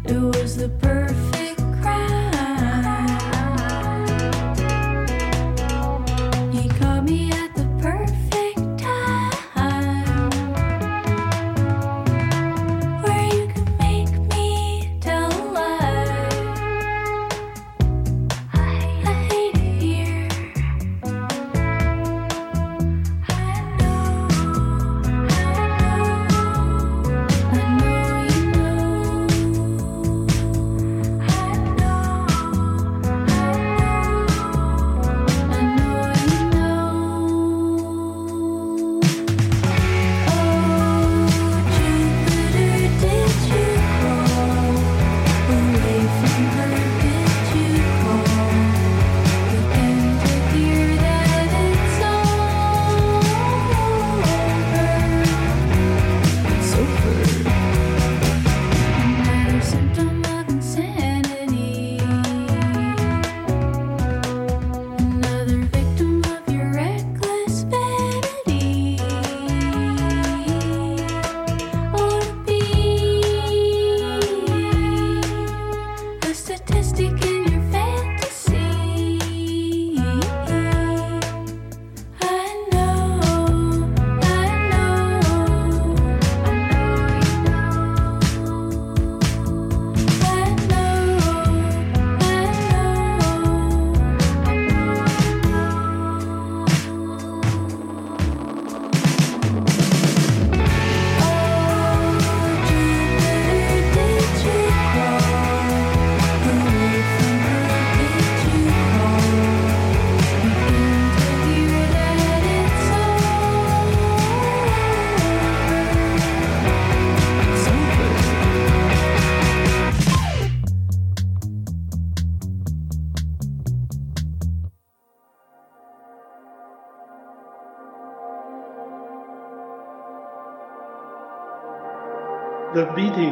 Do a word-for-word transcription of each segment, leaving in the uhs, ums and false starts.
The beating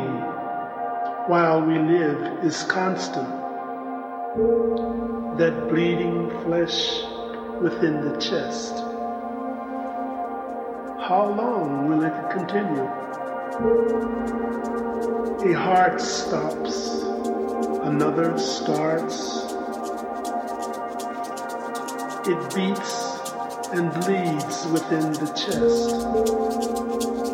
while we live is constant. That bleeding flesh within the chest. How long will it continue? A heart stops, another starts. It beats and bleeds within the chest.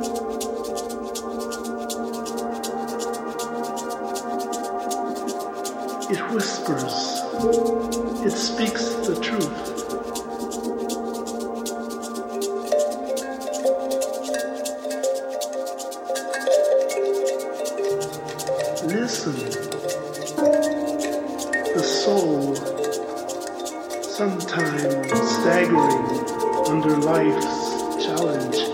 It whispers, it speaks the truth. Listen, the soul, sometimes staggering under life's challenge.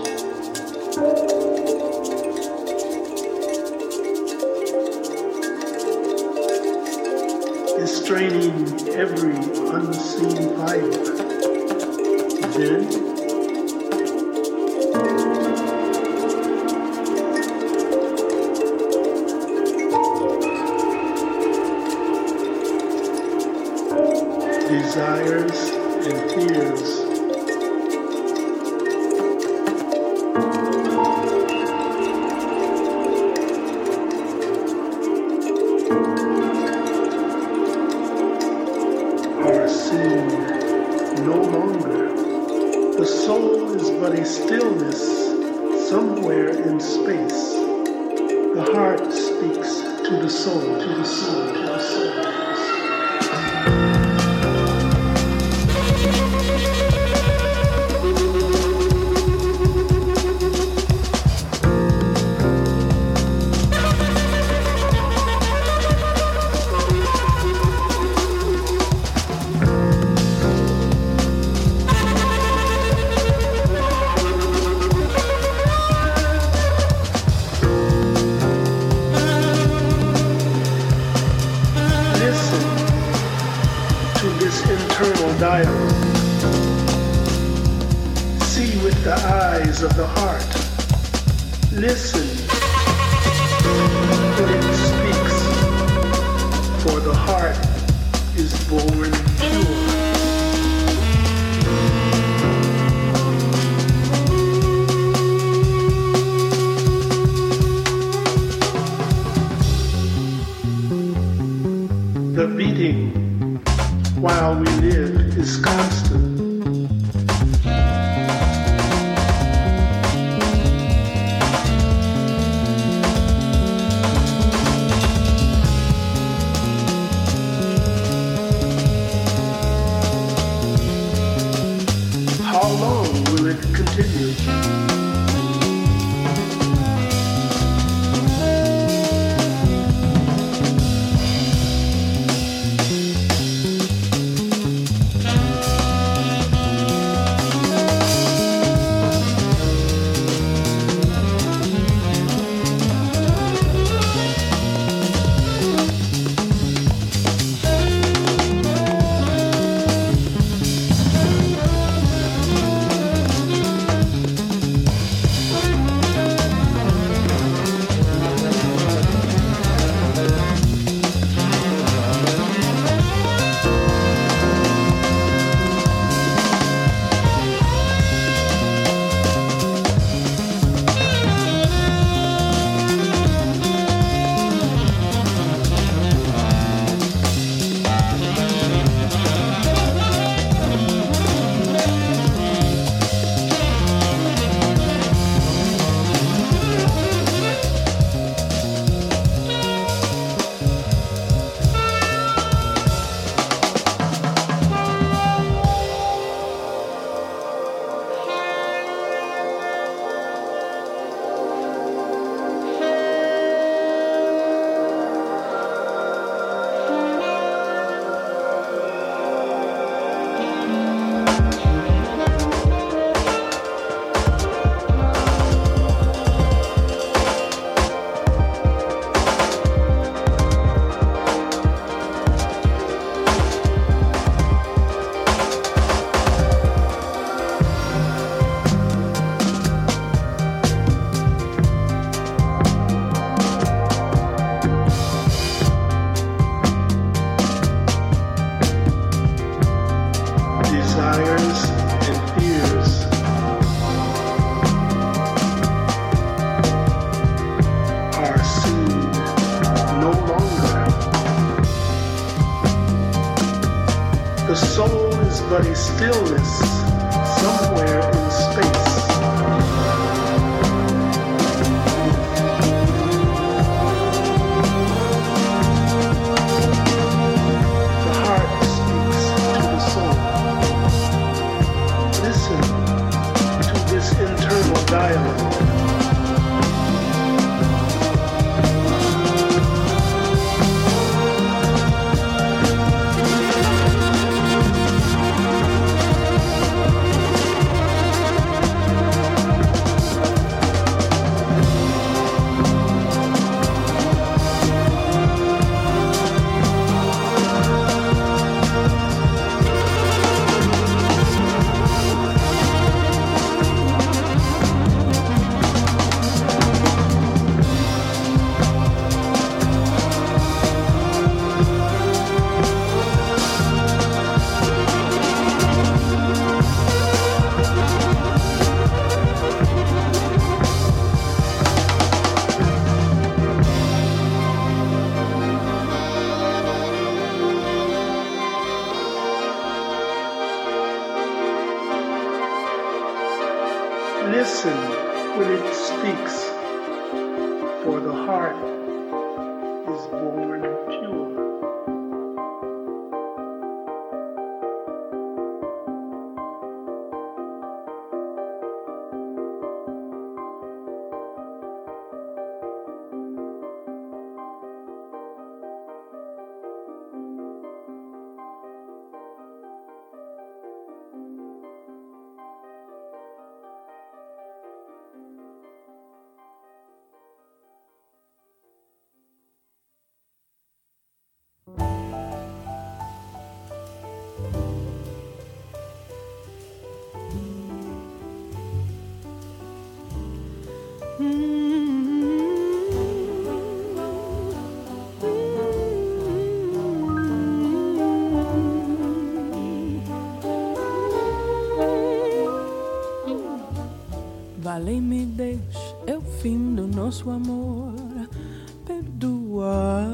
Straining every unseen fiber. Then, desires and fears a stillness somewhere in space. The heart speaks to the soul, to the soul, to the soul. Dialogue. See with the eyes of the heart. Listen when it speaks, for the heart is born pure. The beating while we live is constant. How long will it continue? But a stillness somewhere in space. The heart speaks to the soul. Listen to this internal dialogue. Listen when it speaks, for the heart is born pure. Vale, me deixe, é o fim do nosso amor. Perdoa, pois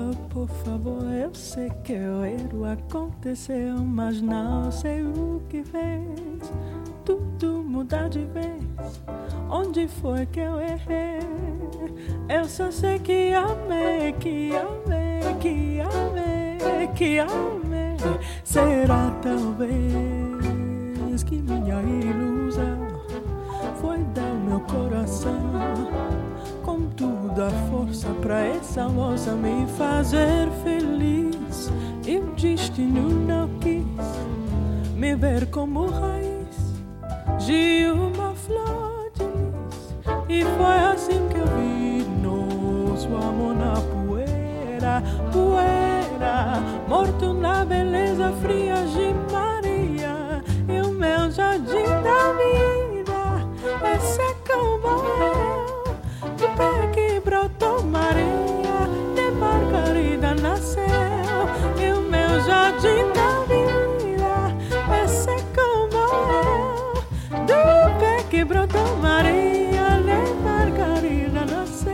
por favor, eu sei que o erro aconteceu, mas não sei o que fez tudo mudar de vez. Onde foi que eu errei? Eu só sei que amei, que amei, que amei, que amei. Será talvez que minha ilusão foi dar o meu coração com toda a força pra essa moça me fazer feliz. E o destino não quis me ver como raiz de uma flor de lis. E foi assim que eu vi nosso amor na poeira, poeira, morto na beleza fria de Maria. E o meu jardim da vida é seco como eu, do pé que brotou Maria, de Margarida nasceu. E o meu jardim da vida é seco como eu, do pé que brotou Maria, de Margarida nasceu.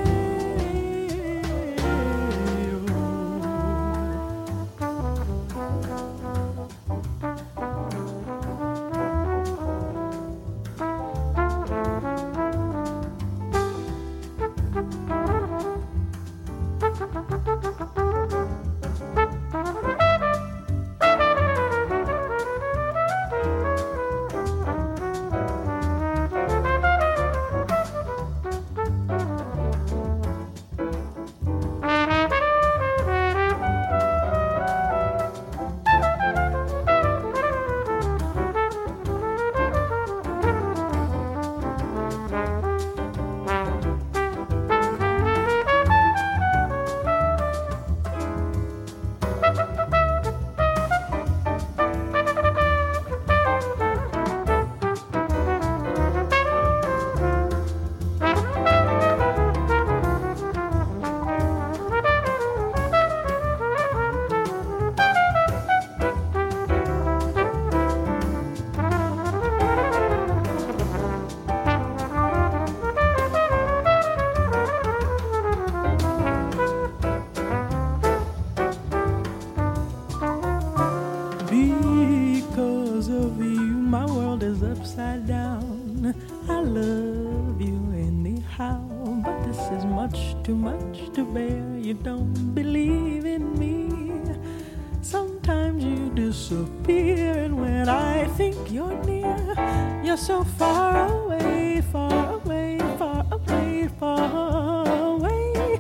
Because of you, my world is upside down. I love you anyhow, but this is much too much to bear. You don't believe in me. Sometimes you disappear, and when I think you're near, you're so far away, far away, far away, far away.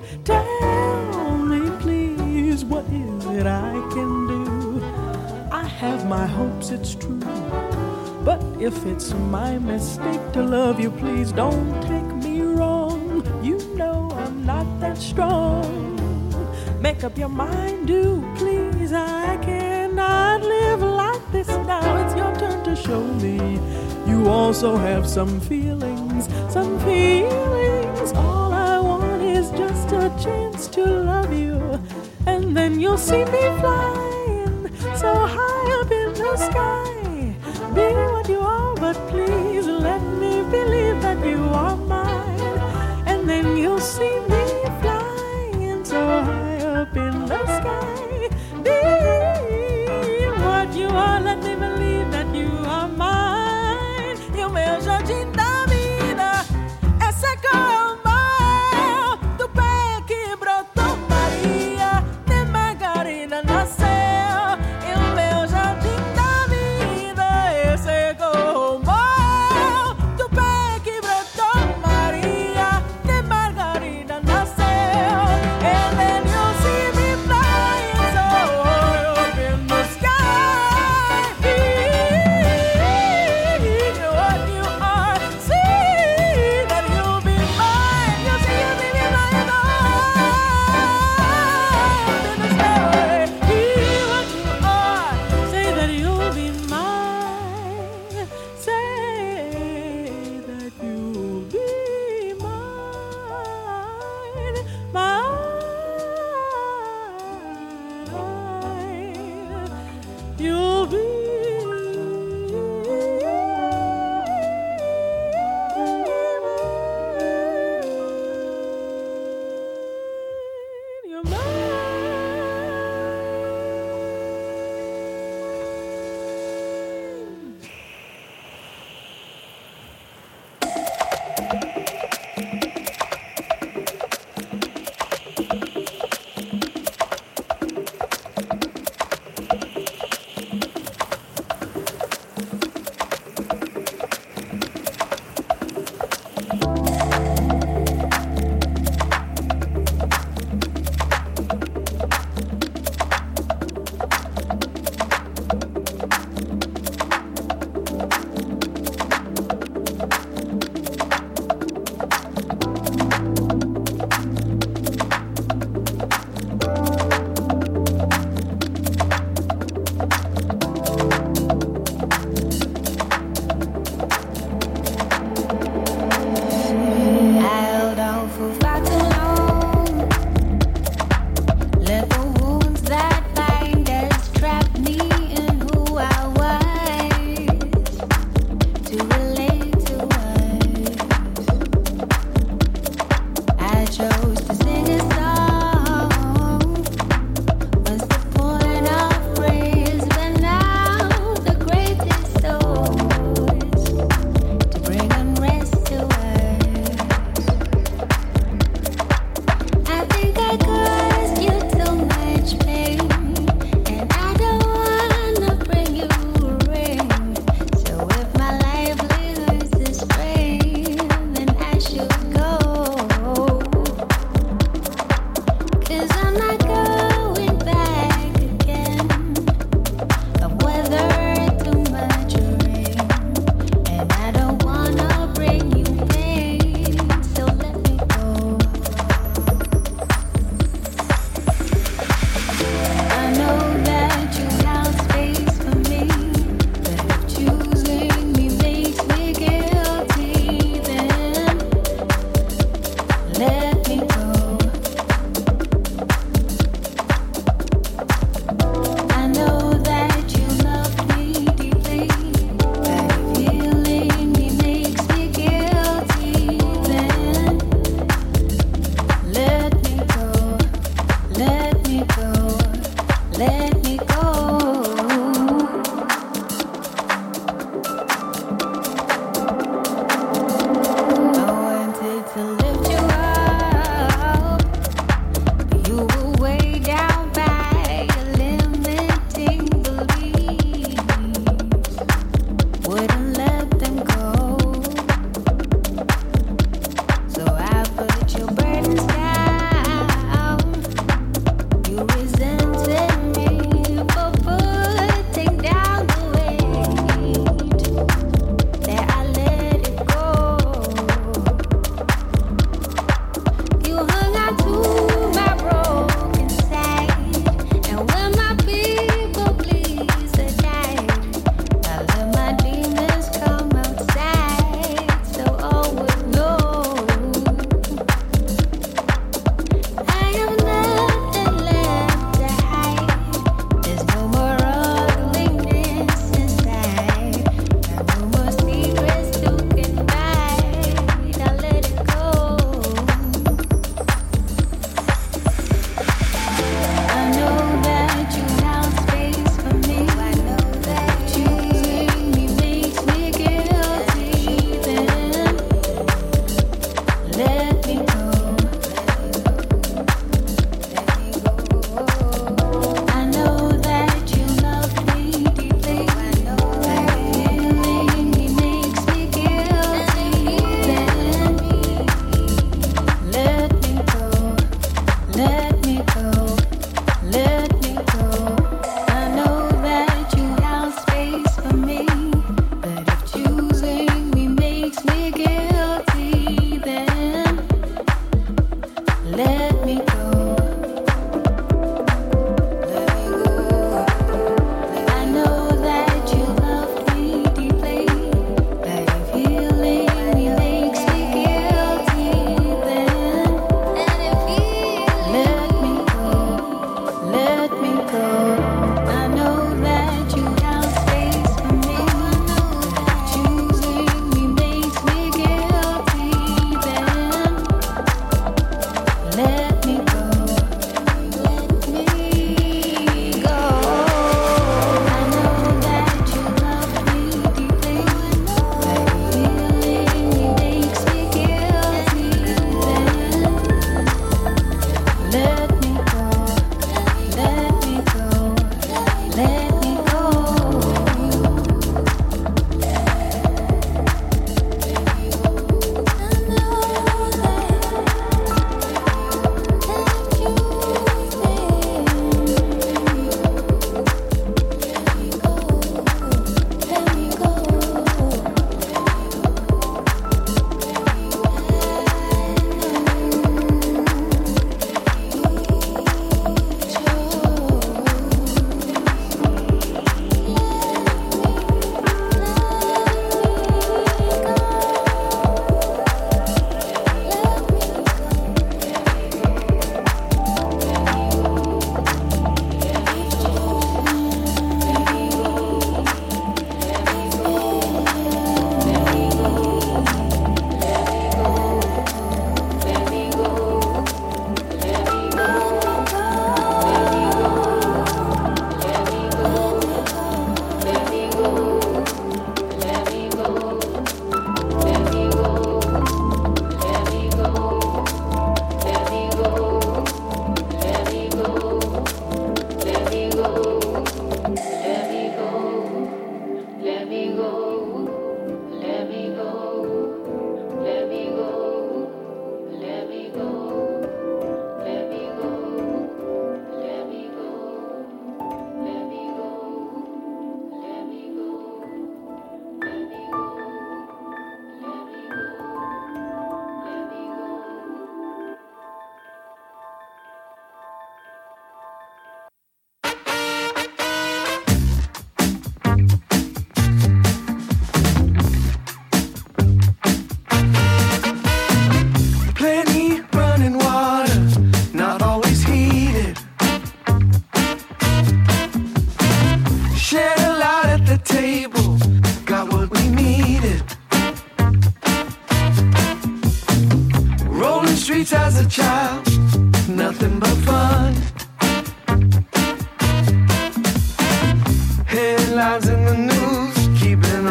Tell me, please, what is it I can do? I have my hopes, it's true, but if it's my mistake to love you, please don't take me wrong. You know I'm not that strong. Make up your mind, do please. I cannot live like this now. It's your turn to show me you also have some feelings, some feelings. All I want is just a chance to love you, and then you'll see me flying so high up in the sky. Be what you are, but please let me believe that you are mine. And then you'll see me flying so high up in the sky. Be what you are, let me believe that you are mine. E o meu jardim da vida é seco como do pé que brotou Maria, de Margarida nasceu.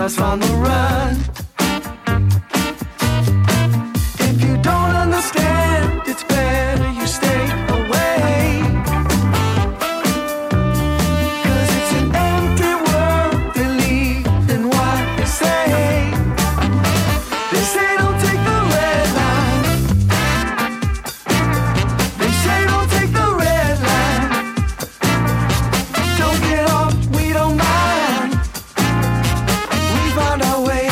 us on the run. If you don't understand, it's better you stay away. 'Cause it's an empty world, believing what they say. They say don't take the red line. They say don't take the red line. Don't get off, we don't mind. We found our way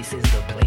This is the